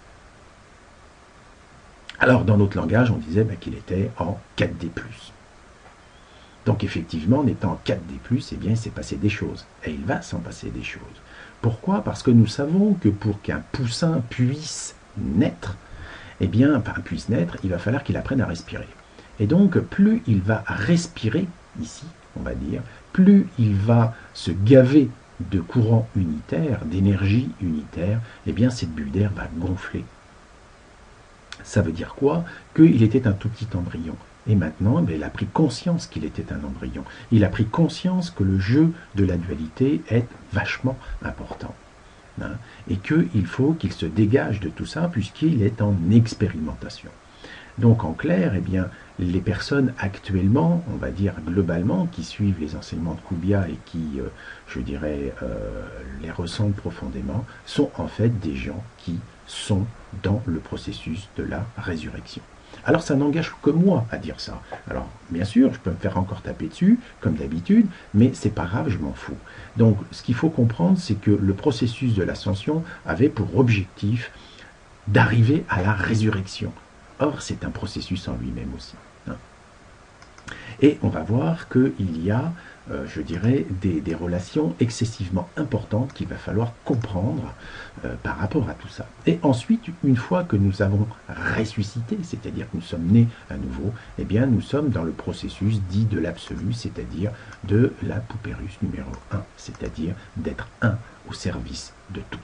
Alors, dans notre langage, on disait qu'il était en 4D+. Donc, effectivement, en étant en 4D+, eh bien, il s'est passé des choses. Et il va s'en passer des choses. Pourquoi? Parce que nous savons que pour qu'un poussin puisse naître, eh bien, il va falloir qu'il apprenne à respirer. Et donc, plus il va respirer, ici, on va dire, plus il va se gaver de courant unitaire, d'énergie unitaire, eh bien, cette bulle d'air va gonfler. Ça veut dire quoi? Qu'il était un tout petit embryon. Et maintenant, il a pris conscience qu'il était un embryon. Il a pris conscience que le jeu de la dualité est vachement important. hein, et qu'il faut qu'il se dégage de tout ça puisqu'il est en expérimentation. Donc en clair, eh bien, les personnes actuellement, on va dire globalement, qui suivent les enseignements de Kubiya et qui, je dirais, les ressentent profondément, sont en fait des gens qui sont dans le processus de la résurrection. Alors ça n'engage que moi à dire ça. Alors bien sûr, je peux me faire encore taper dessus, comme d'habitude, mais c'est pas grave, je m'en fous. Donc ce qu'il faut comprendre, c'est que le processus de l'ascension avait pour objectif d'arriver à la résurrection. Or, c'est un processus en lui-même aussi. Hein. Et on va voir qu'il y a, je dirais, des relations excessivement importantes qu'il va falloir comprendre par rapport à tout ça. Et ensuite, une fois que nous avons ressuscité, c'est-à-dire que nous sommes nés à nouveau, eh bien, nous sommes dans le processus dit de l'absolu, c'est-à-dire de la poupée russe numéro 1, c'est-à-dire d'être un au service de tous.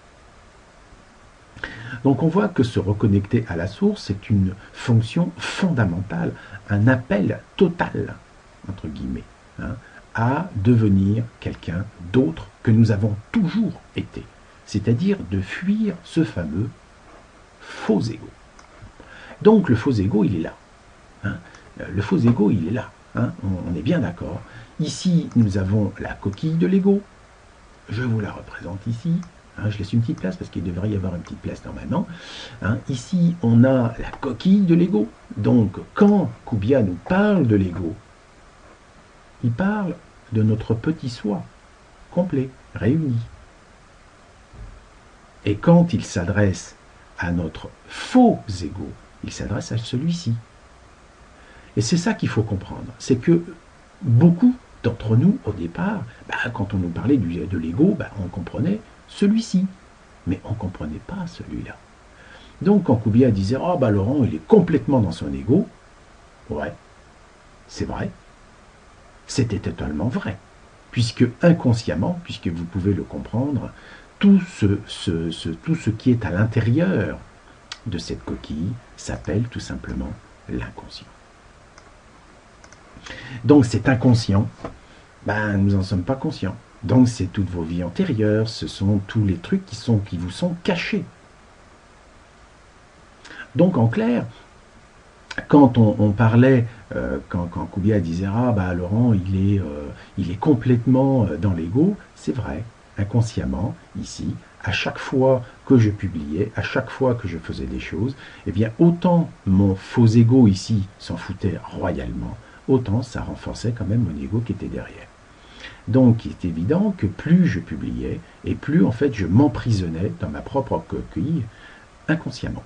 Donc on voit que se reconnecter à la source, c'est une fonction fondamentale, un appel total, entre guillemets, hein, à devenir quelqu'un d'autre que nous avons toujours été. C'est-à-dire de fuir ce fameux faux ego. Donc le faux ego, il est là. Hein. Le faux ego, il est là. Hein. On est bien d'accord. Ici, nous avons la coquille de l'ego. Je vous la représente ici. Hein, je laisse une petite place parce qu'il devrait y avoir une petite place normalement. Hein, ici, on a la coquille de l'ego. Donc, quand Kubiya nous parle de l'ego, il parle de notre petit soi, complet, réuni. Et quand il s'adresse à notre faux ego, il s'adresse à celui-ci. Et c'est ça qu'il faut comprendre. C'est que beaucoup d'entre nous, au départ, quand on nous parlait de l'ego, on comprenait celui-ci, mais on ne comprenait pas celui-là. Donc quand Kubiya disait « Oh Laurent, il est complètement dans son ego », ouais, c'est vrai, c'était totalement vrai, puisque inconsciemment, puisque vous pouvez le comprendre, tout ce qui est à l'intérieur de cette coquille s'appelle tout simplement l'inconscient. Donc cet inconscient, nous n'en sommes pas conscients. Donc c'est toutes vos vies antérieures, ce sont tous les trucs qui vous sont cachés. Donc en clair, quand on parlait, quand Kubiya disait « Ah Laurent, il est complètement dans l'ego », c'est vrai, inconsciemment, ici, à chaque fois que je publiais, à chaque fois que je faisais des choses, eh bien autant mon faux ego ici s'en foutait royalement, autant ça renforçait quand même mon ego qui était derrière. Donc il est évident que plus je publiais, et plus en fait je m'emprisonnais dans ma propre coquille inconsciemment.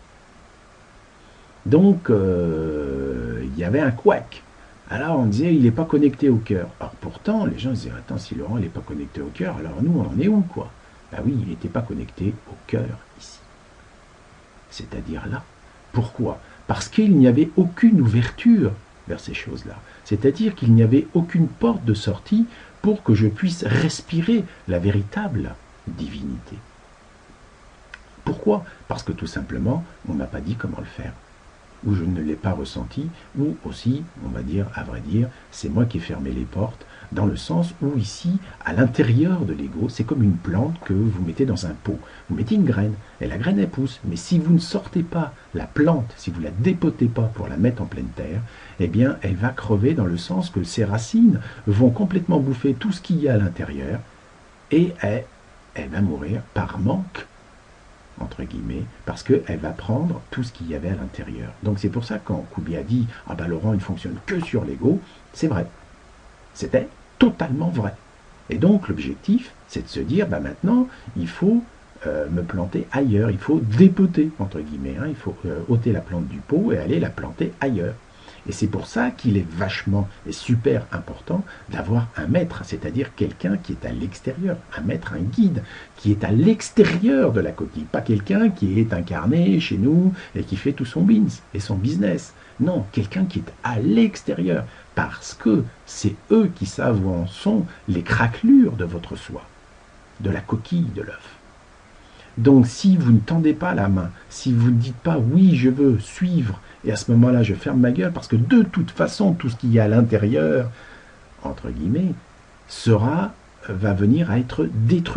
Donc il y avait un couac. Alors on disait il n'est pas connecté au cœur. Alors pourtant les gens disaient attends, si Laurent il n'est pas connecté au cœur, alors nous on en est où quoi? Oui, il n'était pas connecté au cœur ici. C'est-à-dire là. Pourquoi? Parce qu'il n'y avait aucune ouverture vers ces choses-là. C'est-à-dire qu'il n'y avait aucune porte de sortie pour que je puisse respirer la véritable divinité. Pourquoi? Parce que tout simplement, on ne m'a pas dit comment le faire. Ou je ne l'ai pas ressenti, ou aussi, on va dire, à vrai dire, c'est moi qui ai fermé les portes, dans le sens où ici, à l'intérieur de l'ego, c'est comme une plante que vous mettez dans un pot. Vous mettez une graine, et la graine elle pousse, mais si vous ne sortez pas la plante, si vous ne la dépotez pas pour la mettre en pleine terre, eh bien elle va crever dans le sens que ses racines vont complètement bouffer tout ce qu'il y a à l'intérieur, et elle va mourir par manque, entre guillemets, parce qu'elle va prendre tout ce qu'il y avait à l'intérieur. Donc c'est pour ça quand Kubiya dit « Ah Laurent, il ne fonctionne que sur l'ego », c'est vrai. C'était totalement vrai. Et donc l'objectif, c'est de se dire, maintenant, il faut me planter ailleurs, il faut dépoter, entre guillemets, il faut ôter la plante du pot et aller la planter ailleurs. Et c'est pour ça qu'il est vachement et super important d'avoir un maître, c'est-à-dire quelqu'un qui est à l'extérieur, un maître, un guide, qui est à l'extérieur de la coquille, pas quelqu'un qui est incarné chez nous et qui fait tout son bins et son business. Non, quelqu'un qui est à l'extérieur, parce que c'est eux qui savent où en sont les craquelures de votre soi, de la coquille de l'œuf. Donc si vous ne tendez pas la main, si vous ne dites pas « oui, je veux suivre », et à ce moment-là, je ferme ma gueule, parce que de toute façon, tout ce qu'il y a à l'intérieur, entre guillemets, va venir à être détruit.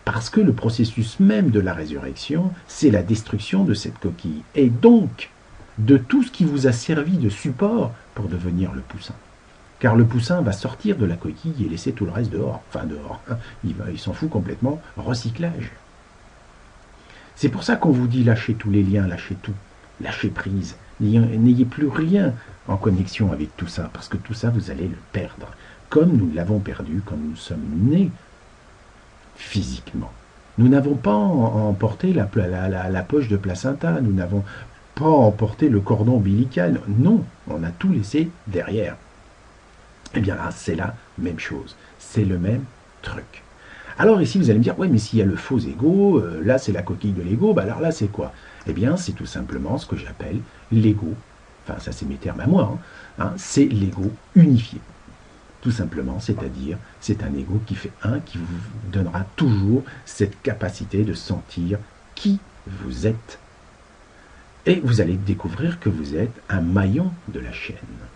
Parce que le processus même de la résurrection, c'est la destruction de cette coquille. Et donc, de tout ce qui vous a servi de support pour devenir le poussin. Car le poussin va sortir de la coquille et laisser tout le reste dehors. Enfin dehors, hein. Il s'en fout complètement. Recyclage. C'est pour ça qu'on vous dit lâchez tous les liens, lâchez tout. Lâchez prise. N'ayez plus rien en connexion avec tout ça. Parce que tout ça, vous allez le perdre. Comme nous l'avons perdu quand nous sommes nés physiquement. Nous n'avons pas emporté la poche de placenta. Nous n'avons pas emporté le cordon ombilical. Non, on a tout laissé derrière. Eh bien là, c'est la même chose. C'est le même truc. Alors ici, vous allez me dire, ouais, mais s'il y a le faux ego, là c'est la coquille de l'ego, bah alors là c'est quoi? Eh bien, c'est tout simplement ce que j'appelle l'ego. Enfin, ça c'est mes termes à moi. C'est l'ego unifié. Tout simplement, c'est-à-dire, c'est un ego qui fait un, qui vous donnera toujours cette capacité de sentir qui vous êtes. Et vous allez découvrir que vous êtes un maillon de la chaîne.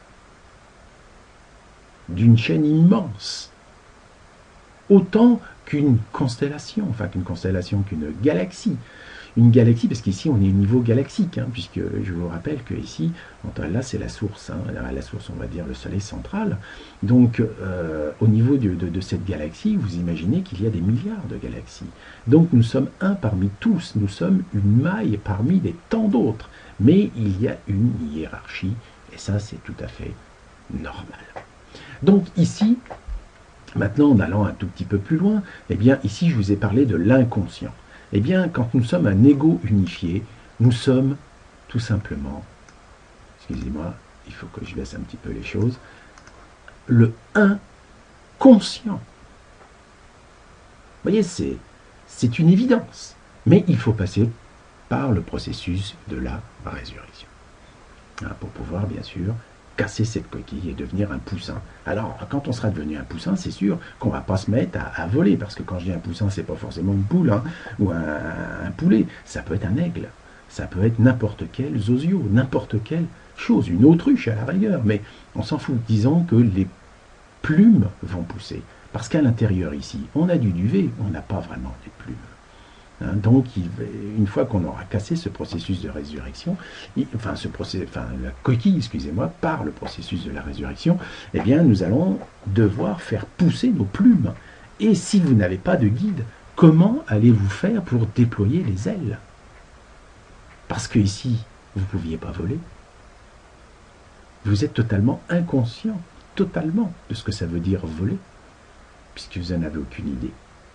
D'une chaîne immense, autant qu'une constellation, enfin qu'une galaxie. Une galaxie, parce qu'ici on est au niveau galaxique, puisque je vous rappelle que ici, là c'est la source, la source on va dire le soleil central. Donc au niveau de cette galaxie, vous imaginez qu'il y a des milliards de galaxies. Donc nous sommes un parmi tous, nous sommes une maille parmi des tant d'autres. Mais il y a une hiérarchie, et ça c'est tout à fait normal. Donc ici, maintenant en allant un tout petit peu plus loin, eh bien ici je vous ai parlé de l'inconscient. Eh bien quand nous sommes un ego unifié, nous sommes tout simplement, excusez-moi, il faut que je baisse un petit peu les choses, le inconscient. Vous voyez, c'est une évidence, mais il faut passer par le processus de la résurrection. Pour pouvoir bien sûr casser cette coquille et devenir un poussin. Alors, quand on sera devenu un poussin, c'est sûr qu'on ne va pas se mettre à voler, parce que quand je dis un poussin, c'est pas forcément une poule, ou un poulet, ça peut être un aigle, ça peut être n'importe quel zozio, n'importe quelle chose, une autruche à la rigueur, mais on s'en fout. Disons que les plumes vont pousser, parce qu'à l'intérieur ici, on a du duvet, on n'a pas vraiment des plumes. Donc, une fois qu'on aura cassé ce processus de résurrection, la coquille, excusez-moi, par le processus de la résurrection, eh bien, nous allons devoir faire pousser nos plumes. Et si vous n'avez pas de guide, comment allez-vous faire pour déployer les ailes? Parce que ici, vous ne pouviez pas voler. Vous êtes totalement inconscient, totalement, de ce que ça veut dire voler, puisque vous n'en avez aucune idée.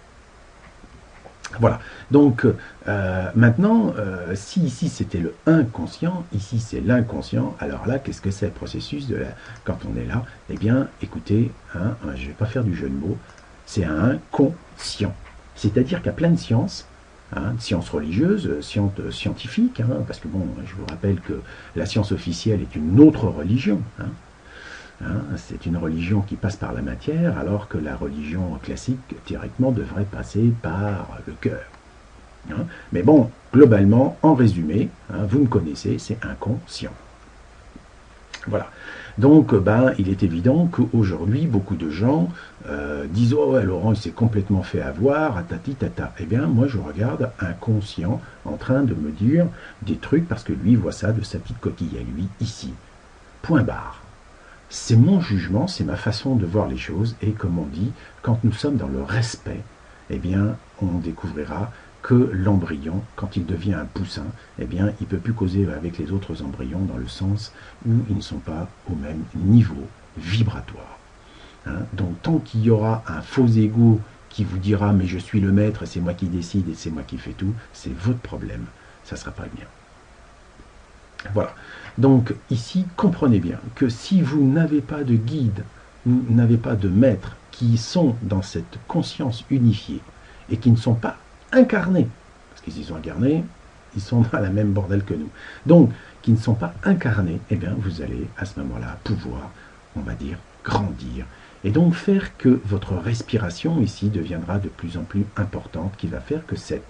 Voilà, donc maintenant, si ici c'était le inconscient, ici c'est l'inconscient, alors là, qu'est-ce que c'est le processus de quand on est là? Eh bien, écoutez, je ne vais pas faire du jeu de mots, c'est un inconscient. C'est-à-dire qu'il y a plein de sciences, sciences religieuses, scientifiques, parce que bon, je vous rappelle que la science officielle est une autre religion, c'est une religion qui passe par la matière, alors que la religion classique, théoriquement, devrait passer par le cœur. Mais bon, globalement, en résumé, vous me connaissez, c'est inconscient. Voilà. Donc, il est évident qu'aujourd'hui, beaucoup de gens disent « Oh, ouais, Laurent, il s'est complètement fait avoir, tati tata ». Eh bien, moi, je regarde inconscient en train de me dire des trucs, parce que lui voit ça de sa petite coquille à lui, ici. Point barre. C'est mon jugement, c'est ma façon de voir les choses, et comme on dit, quand nous sommes dans le respect, eh bien, on découvrira que l'embryon, quand il devient un poussin, eh bien, il ne peut plus causer avec les autres embryons dans le sens où ils ne sont pas au même niveau vibratoire. Donc, tant qu'il y aura un faux ego qui vous dira « mais je suis le maître, c'est moi qui décide et c'est moi qui fais tout », c'est votre problème, ça ne sera pas le mien. Voilà. Donc ici, comprenez bien que si vous n'avez pas de guide, vous n'avez pas de maître qui sont dans cette conscience unifiée et qui ne sont pas incarnés, parce qu'ils y sont incarnés, ils sont dans la même bordel que nous, donc qui ne sont pas incarnés, eh bien vous allez à ce moment-là pouvoir, on va dire, grandir et donc faire que votre respiration ici deviendra de plus en plus importante, qui va faire que ce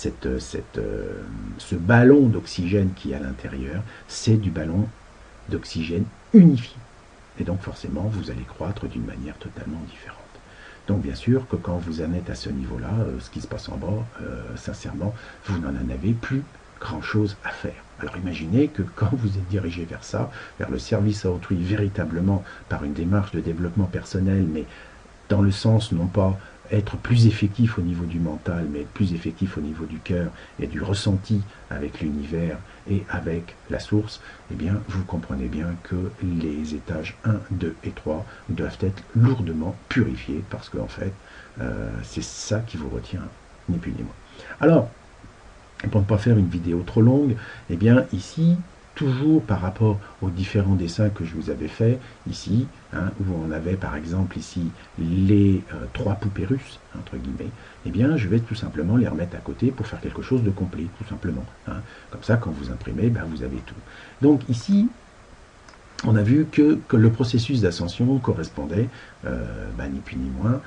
ballon d'oxygène qui est à l'intérieur, c'est du ballon d'oxygène unifié. Et donc forcément, vous allez croître d'une manière totalement différente. Donc bien sûr que quand vous en êtes à ce niveau-là, ce qui se passe en bas, sincèrement, vous n'en avez plus grand-chose à faire. Alors imaginez que quand vous êtes dirigé vers ça, vers le service à autrui véritablement par une démarche de développement personnel, mais dans le sens non pas être plus effectif au niveau du mental, mais être plus effectif au niveau du cœur et du ressenti avec l'univers et avec la source, eh bien, vous comprenez bien que les étages 1, 2 et 3 doivent être lourdement purifiés, parce qu'en fait, c'est ça qui vous retient, ni plus ni moins. Alors, pour ne pas faire une vidéo trop longue, eh bien, ici, toujours par rapport aux différents dessins que je vous avais fait ici, où on avait par exemple ici les 3 poupées russes, entre guillemets, eh bien je vais tout simplement les remettre à côté pour faire quelque chose de complet, tout simplement. Comme ça, quand vous imprimez, vous avez tout. Donc ici, on a vu que le processus d'ascension correspondait, ni plus ni moins,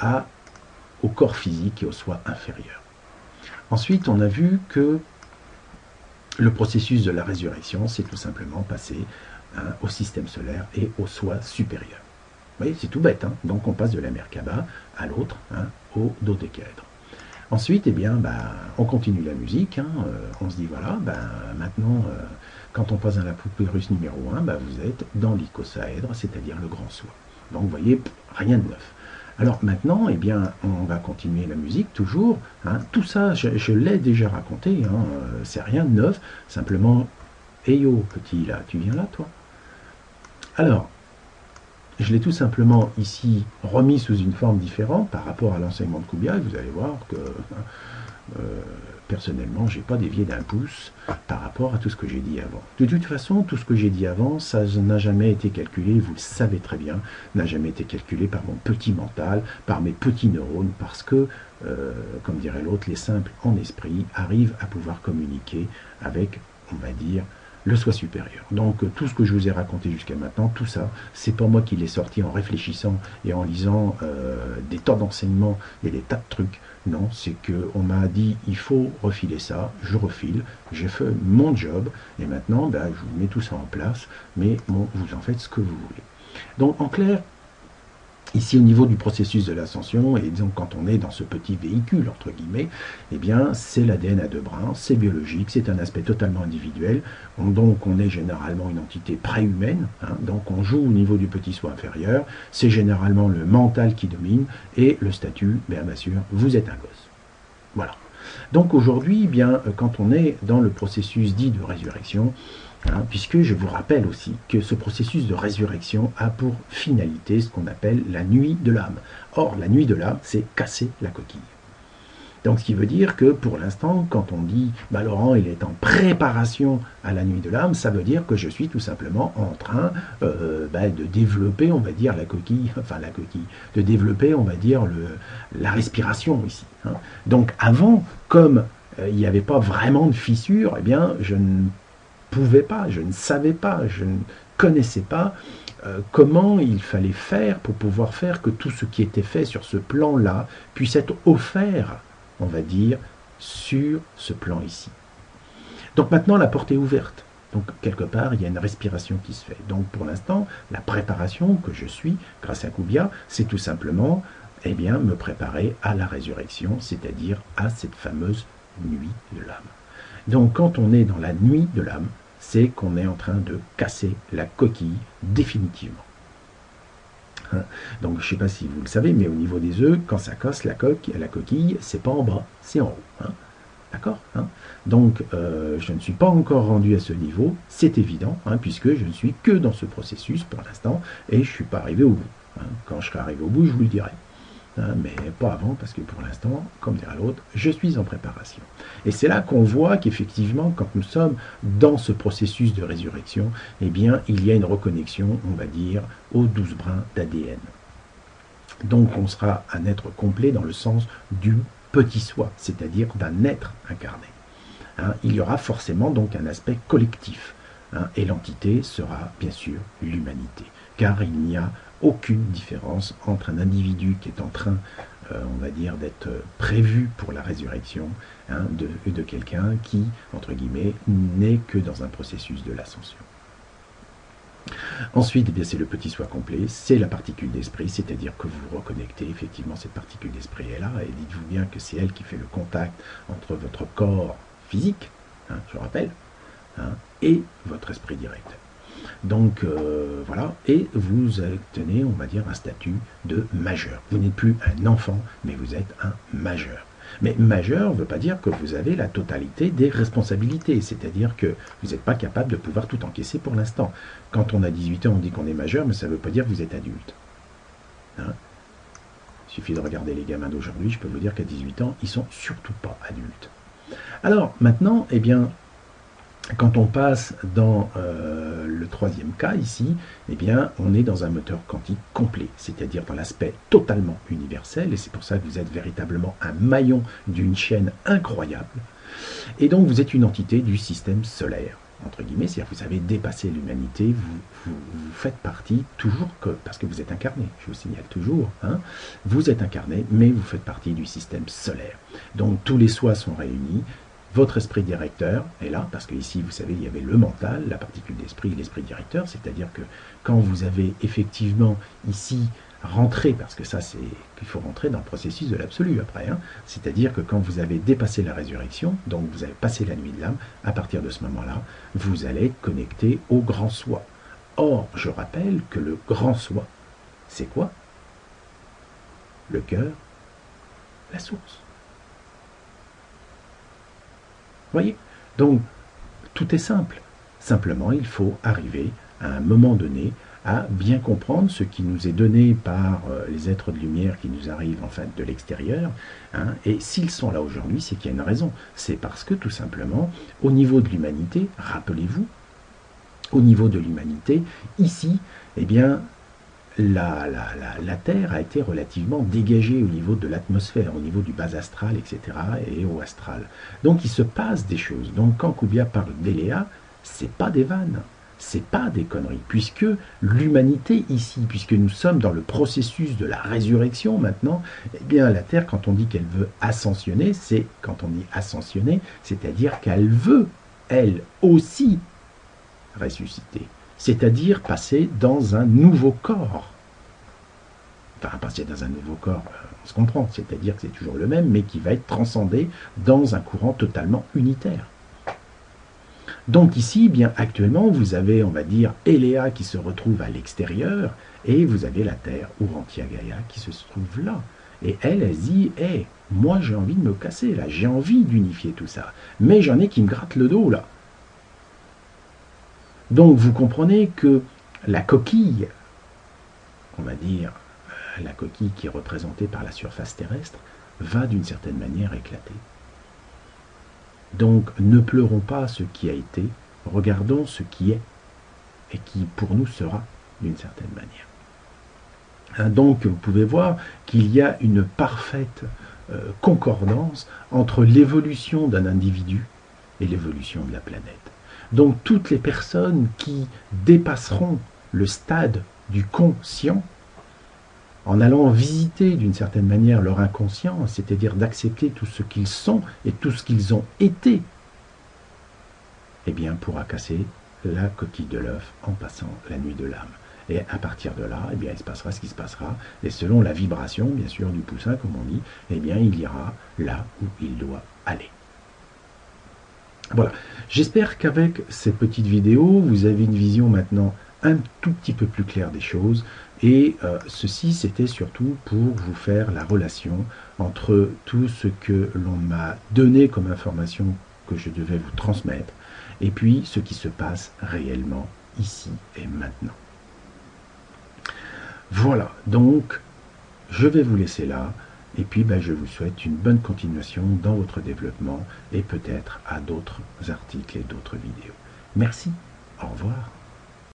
au corps physique et au soi inférieur. Ensuite, on a vu que le processus de la résurrection, c'est tout simplement passer au système solaire et au soi supérieur. Vous voyez, c'est tout bête. Donc on passe de la Merkaba à l'autre, au dodécaèdre. Ensuite, eh bien, on continue la musique. On se dit, voilà, maintenant, quand on passe dans la poupée russe numéro 1, vous êtes dans l'icosaèdre, c'est-à-dire le grand soi. Donc vous voyez, rien de neuf. Alors maintenant, eh bien, on va continuer la musique toujours. Tout ça, je l'ai déjà raconté, c'est rien de neuf. Simplement, hey yo, petit, là, tu viens là, toi? Alors, je l'ai tout simplement ici remis sous une forme différente par rapport à l'enseignement de Kubiak. Vous allez voir que personnellement, je n'ai pas dévié d'un pouce par rapport à tout ce que j'ai dit avant. De toute façon, tout ce que j'ai dit avant, ça n'a jamais été calculé, vous le savez très bien, n'a jamais été calculé par mon petit mental, par mes petits neurones, parce que, comme dirait l'autre, les simples en esprit arrivent à pouvoir communiquer avec, on va dire, le soi supérieur. Donc tout ce que je vous ai raconté jusqu'à maintenant, tout ça, c'est pas moi qui l'ai sorti en réfléchissant et en lisant des tas d'enseignements et des tas de trucs. Non, c'est qu'on m'a dit, il faut refiler ça, je refile, j'ai fait mon job, et maintenant, je vous mets tout ça en place, mais bon, vous en faites ce que vous voulez. Donc en clair, ici, au niveau du processus de l'ascension, et disons quand on est dans ce petit véhicule, entre guillemets, eh bien, c'est l'ADN à deux brins, c'est biologique, c'est un aspect totalement individuel, donc on est généralement une entité préhumaine, donc on joue au niveau du petit soi inférieur, c'est généralement le mental qui domine, et le statut, bien sûr, vous êtes un gosse. Voilà. Donc aujourd'hui, eh bien, quand on est dans le processus dit de résurrection, puisque je vous rappelle aussi que ce processus de résurrection a pour finalité ce qu'on appelle la nuit de l'âme. Or, la nuit de l'âme, c'est casser la coquille. Donc, ce qui veut dire que pour l'instant, quand on dit Laurent, il est en préparation à la nuit de l'âme, ça veut dire que je suis tout simplement en train de développer, on va dire, de développer, on va dire, la respiration ici. Donc, avant, comme il n'y avait pas vraiment de fissure, eh bien, je ne pouvais pas, je ne savais pas, je ne connaissais pas comment il fallait faire pour pouvoir faire que tout ce qui était fait sur ce plan-là puisse être offert, on va dire, sur ce plan ici. Donc maintenant, la porte est ouverte. Donc quelque part, il y a une respiration qui se fait. Donc pour l'instant, la préparation que je suis, grâce à Kubiak, c'est tout simplement me préparer à la résurrection, c'est-à-dire à cette fameuse nuit de l'âme. Donc quand on est dans la nuit de l'âme, c'est qu'on est en train de casser la coquille définitivement. Donc je ne sais pas si vous le savez, mais au niveau des œufs, quand ça casse la coquille, c'est pas en bas, c'est en haut. D'accord? Donc je ne suis pas encore rendu à ce niveau, c'est évident, puisque je ne suis que dans ce processus pour l'instant, et je ne suis pas arrivé au bout. Quand je serai arrivé au bout, je vous le dirai. Mais pas avant, parce que pour l'instant, comme dirait l'autre, je suis en préparation. Et c'est là qu'on voit qu'effectivement, quand nous sommes dans ce processus de résurrection, eh bien, il y a une reconnexion, on va dire, aux 12 brins d'ADN. Donc, on sera un être complet dans le sens du petit soi, c'est-à-dire d'un être incarné. Il y aura forcément donc un aspect collectif, et l'entité sera, bien sûr, l'humanité, car il n'y a aucune différence entre un individu qui est en train, on va dire, d'être prévu pour la résurrection, de quelqu'un qui, entre guillemets, n'est que dans un processus de l'ascension. Ensuite, eh bien, c'est le petit soi complet, c'est la particule d'esprit, c'est-à-dire que vous vous reconnectez, effectivement, cette particule d'esprit est là, et dites-vous bien que c'est elle qui fait le contact entre votre corps physique, hein, je rappelle, hein, et votre esprit direct. Donc voilà, et vous obtenez, on va dire, un statut de majeur. Vous n'êtes plus un enfant, mais vous êtes un majeur. Mais majeur ne veut pas dire que vous avez la totalité des responsabilités, c'est-à-dire que vous n'êtes pas capable de pouvoir tout encaisser pour l'instant. Quand on a 18 ans, on dit qu'on est majeur, mais ça ne veut pas dire que vous êtes adulte. Hein? Il suffit de regarder les gamins d'aujourd'hui, je peux vous dire qu'à 18 ans, ils ne sont surtout pas adultes. Alors maintenant, eh bien, quand on passe dans le troisième cas ici, eh bien, on est dans un moteur quantique complet, c'est-à-dire dans l'aspect totalement universel, et c'est pour ça que vous êtes véritablement un maillon d'une chaîne incroyable. Et donc, vous êtes une entité du système solaire, entre guillemets, c'est-à-dire que vous avez dépassé l'humanité, vous faites partie toujours que, parce que vous êtes incarné, je vous signale toujours, hein, vous êtes incarné, mais vous faites partie du système solaire. Donc, tous les soi sont réunis. Votre esprit directeur est là, parce qu'ici, vous savez, il y avait le mental, la particule d'esprit, l'esprit directeur, c'est-à-dire que quand vous avez effectivement ici rentré, parce que ça, c'est qu'il faut rentrer dans le processus de l'absolu après, hein, c'est-à-dire que quand vous avez dépassé la résurrection, donc vous avez passé la nuit de l'âme, à partir de ce moment-là, vous allez être connecté au grand soi. Or, je rappelle que le grand soi, c'est quoi? Le cœur, la source. Voyez? Donc, tout est simple. Simplement, il faut arriver à un moment donné à bien comprendre ce qui nous est donné par les êtres de lumière qui nous arrivent en fait de l'extérieur. Hein, et s'ils sont là aujourd'hui, c'est qu'il y a une raison. C'est parce que tout simplement, au niveau de l'humanité, rappelez-vous, au niveau de l'humanité, ici, eh bien, la Terre a été relativement dégagée au niveau de l'atmosphère, au niveau du bas astral, etc., et au astral. Donc il se passe des choses. Donc quand Kubiya parle d'Eléa, c'est pas des vannes, c'est pas des conneries, puisque l'humanité ici, puisque nous sommes dans le processus de la résurrection maintenant, eh bien la Terre, quand on dit qu'elle veut ascensionner, c'est quand on dit ascensionner, c'est-à-dire qu'elle veut, elle aussi, ressusciter. C'est-à-dire passer dans un nouveau corps. Enfin, passer dans un nouveau corps, on se comprend, c'est-à-dire que c'est toujours le même, mais qui va être transcendé dans un courant totalement unitaire. Donc ici, bien actuellement, vous avez, on va dire, Eléa qui se retrouve à l'extérieur, et vous avez la Terre, Urantia Gaïa, qui se trouve là. Et elle dit, hey, moi j'ai envie de me casser, là, j'ai envie d'unifier tout ça, mais j'en ai qui me grattent le dos, là. Donc vous comprenez que la coquille, on va dire, la coquille qui est représentée par la surface terrestre, va d'une certaine manière éclater. Donc ne pleurons pas ce qui a été, regardons ce qui est, et qui pour nous sera d'une certaine manière. Donc vous pouvez voir qu'il y a une parfaite concordance entre l'évolution d'un individu et l'évolution de la planète. Donc toutes les personnes qui dépasseront le stade du conscient, en allant visiter d'une certaine manière leur inconscient, c'est-à-dire d'accepter tout ce qu'ils sont et tout ce qu'ils ont été, eh bien pourra casser la coquille de l'œuf en passant la nuit de l'âme. Et à partir de là, eh bien, il se passera ce qui se passera, et selon la vibration, bien sûr, du poussin, comme on dit, eh bien, il ira là où il doit aller. Voilà, j'espère qu'avec cette petite vidéo, vous avez une vision maintenant un tout petit peu plus claire des choses, et ceci c'était surtout pour vous faire la relation entre tout ce que l'on m'a donné comme information que je devais vous transmettre, et puis ce qui se passe réellement ici et maintenant. Voilà, donc je vais vous laisser là. Et puis, ben, je vous souhaite une bonne continuation dans votre développement et peut-être à d'autres articles et d'autres vidéos. Merci, au revoir.